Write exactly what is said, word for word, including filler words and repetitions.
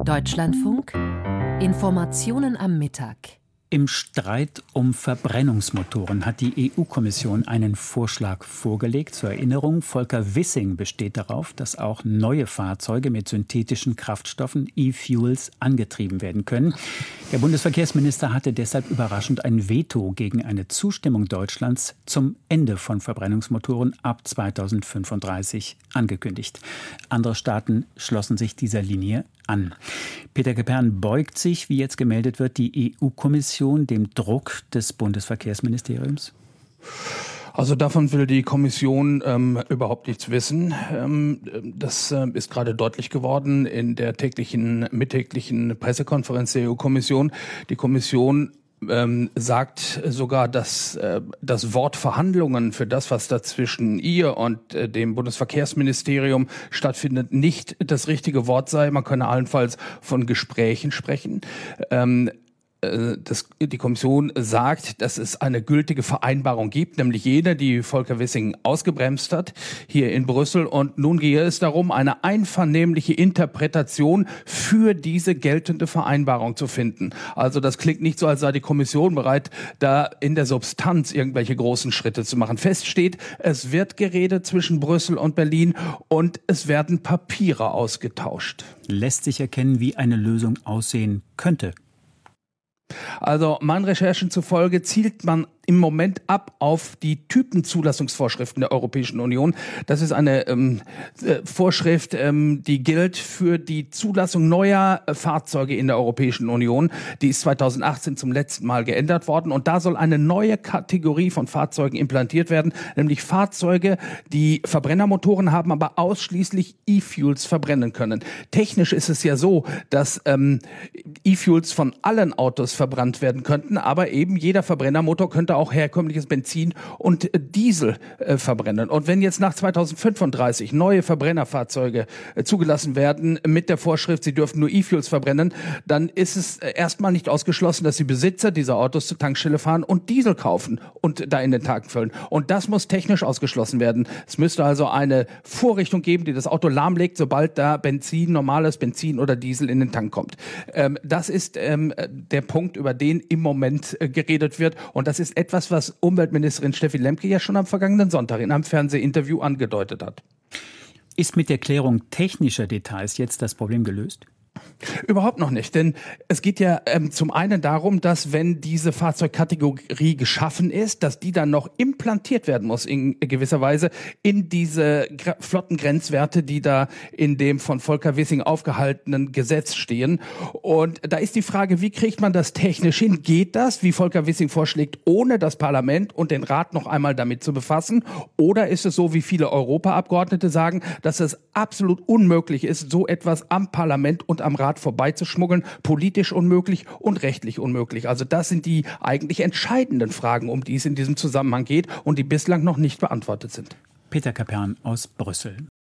Deutschlandfunk. Informationen am Mittag. Im Streit um Verbrennungsmotoren hat die E U-Kommission einen Vorschlag vorgelegt. Zur Erinnerung, Volker Wissing besteht darauf, dass auch neue Fahrzeuge mit synthetischen Kraftstoffen, E-Fuels, angetrieben werden können. Der Bundesverkehrsminister hatte deshalb überraschend ein Veto gegen eine Zustimmung Deutschlands zum Ende von Verbrennungsmotoren ab zweitausendfünfunddreißig angekündigt. Andere Staaten schlossen sich dieser Linie an. Peter Kapern, beugt sich, wie jetzt gemeldet wird, die E U-Kommission dem Druck des Bundesverkehrsministeriums? Also davon will die Kommission ähm, überhaupt nichts wissen. Ähm, das äh, ist gerade deutlich geworden in der täglichen, mittäglichen Pressekonferenz der E U-Kommission. Die Kommission Ähm, sagt sogar, dass äh, das Wort Verhandlungen für das, was da zwischen ihr und äh, dem Bundesverkehrsministerium stattfindet, nicht das richtige Wort sei. Man könne allenfalls von Gesprächen sprechen. Ähm, Das, die Kommission sagt, dass es eine gültige Vereinbarung gibt, nämlich jene, die Volker Wissing ausgebremst hat, hier in Brüssel. Und nun gehe es darum, eine einvernehmliche Interpretation für diese geltende Vereinbarung zu finden. Also das klingt nicht so, als sei die Kommission bereit, da in der Substanz irgendwelche großen Schritte zu machen. Fest steht, es wird geredet zwischen Brüssel und Berlin und es werden Papiere ausgetauscht. Lässt sich erkennen, wie eine Lösung aussehen könnte? Also meinen Recherchen zufolge zielt man im Moment ab auf die Typenzulassungsvorschriften der Europäischen Union. Das ist eine ähm, äh, Vorschrift, ähm, die gilt für die Zulassung neuer äh, Fahrzeuge in der Europäischen Union. Die ist zweitausendachtzehn zum letzten Mal geändert worden und da soll eine neue Kategorie von Fahrzeugen implantiert werden, nämlich Fahrzeuge, die Verbrennermotoren haben, aber ausschließlich E-Fuels verbrennen können. Technisch ist es ja so, dass ähm, E-Fuels von allen Autos verbrannt werden könnten, aber eben jeder Verbrennermotor könnte auch herkömmliches Benzin und Diesel äh, verbrennen. Und wenn jetzt nach zweitausendfünfunddreißig neue Verbrennerfahrzeuge äh, zugelassen werden mit der Vorschrift, sie dürfen nur E-Fuels verbrennen, dann ist es äh, erstmal nicht ausgeschlossen, dass die Besitzer dieser Autos zur Tankstelle fahren und Diesel kaufen und da in den Tank füllen. Und das muss technisch ausgeschlossen werden. Es müsste also eine Vorrichtung geben, die das Auto lahmlegt, sobald da Benzin, normales Benzin oder Diesel in den Tank kommt. Ähm, das ist ähm, der Punkt, über den im Moment äh, geredet wird. Und das ist etwas, was Umweltministerin Steffi Lemke ja schon am vergangenen Sonntag in einem Fernsehinterview angedeutet hat. Ist mit der Klärung technischer Details jetzt das Problem gelöst? Überhaupt noch nicht, denn es geht ja ähm, zum einen darum, dass wenn diese Fahrzeugkategorie geschaffen ist, dass die dann noch implantiert werden muss in gewisser Weise in diese Gr- Flottengrenzwerte, die da in dem von Volker Wissing aufgehaltenen Gesetz stehen. Und da ist die Frage, wie kriegt man das technisch hin? Geht das, wie Volker Wissing vorschlägt, ohne das Parlament und den Rat noch einmal damit zu befassen? Oder ist es so, wie viele Europaabgeordnete sagen, dass es absolut unmöglich ist, so etwas am Parlament und am Rat vorbeizuschmuggeln, politisch unmöglich und rechtlich unmöglich. Also das sind die eigentlich entscheidenden Fragen, um die es in diesem Zusammenhang geht und die bislang noch nicht beantwortet sind. Peter Kapern aus Brüssel.